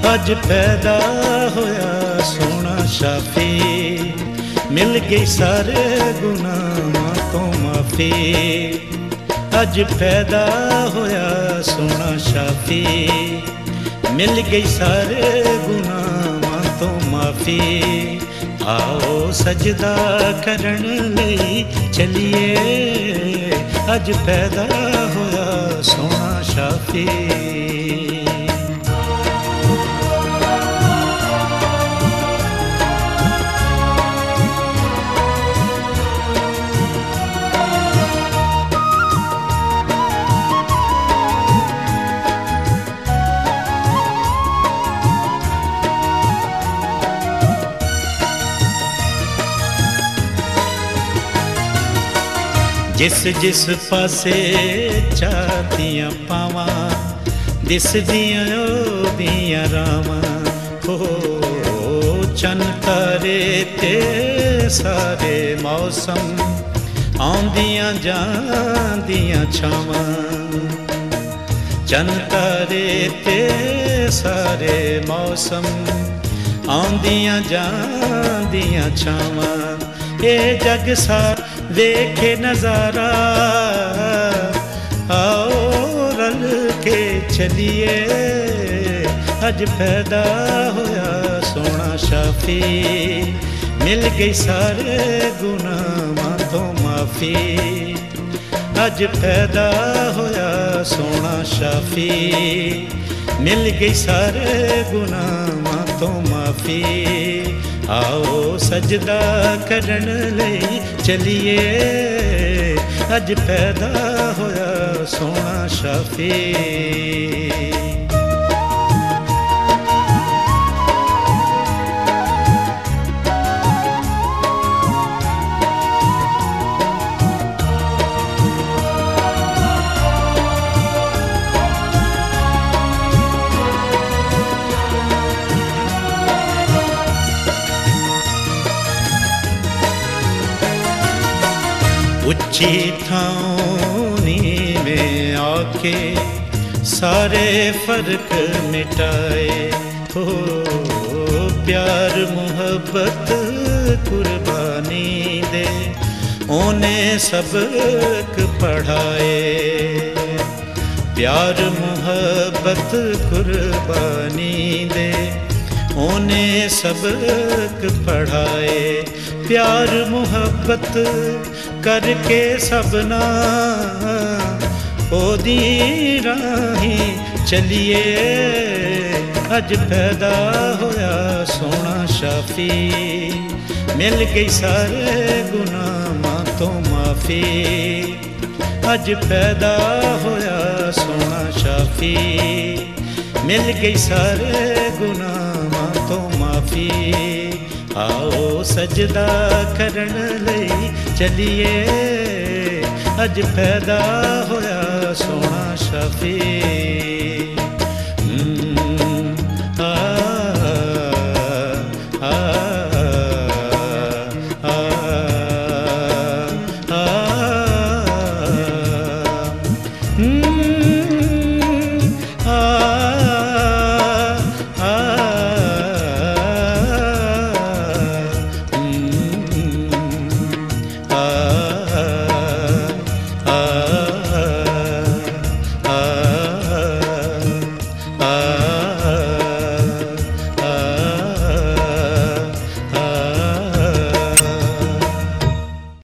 अज पैदा होया सोना शाफी, मिल गई सारे गुनाहों तो माफी। अज पैदा होया सोना शाफी, मिल गई सारे गुनाहों तो माफी। आओ सजदा करन लई चलिए, अज पैदा होया सोना शाफी। जिस जिस पासे चाहतियां पावा, दिसदियां ओदियां रावां। हो चन तारे ते सारे मौसम, आंदियां जांदियां छावां। चन तारे ते सारे मौसम, आंदियां जांदियां छावां। ये जग सारा देखे नजारा, आओ रल के चलिए, अज पैदा होया सोना शाफी। मिल गई सारे गुनाहों तो माफी। अज पैदा होया सोना शाफी, मिल गई सारे गुनाहों तो माफी। आओ सजदा करन लई चलिए, अज पैदा होया सोना शाफी। उच्ची थानी में आके सारे फर्क मिटाए। हो प्यार मुहब्बत कुर्बानी दे ओने सबक पढ़ाए। प्यार मुहब्बत कुर्बानी दे ओने सबक पढ़ाए। प्यार मुहब्बत करके सबना ओदी राही चलिए, अज पैदा होया सोना शाफी। मिल गई सारे गुनाहों तो माफी। अज पैदा होया सोना शाफी, मिल गई सारे गुनाहों तो माफी। आओ सजदा करन लई चलिए, अज पैदा होया सोना शाफी।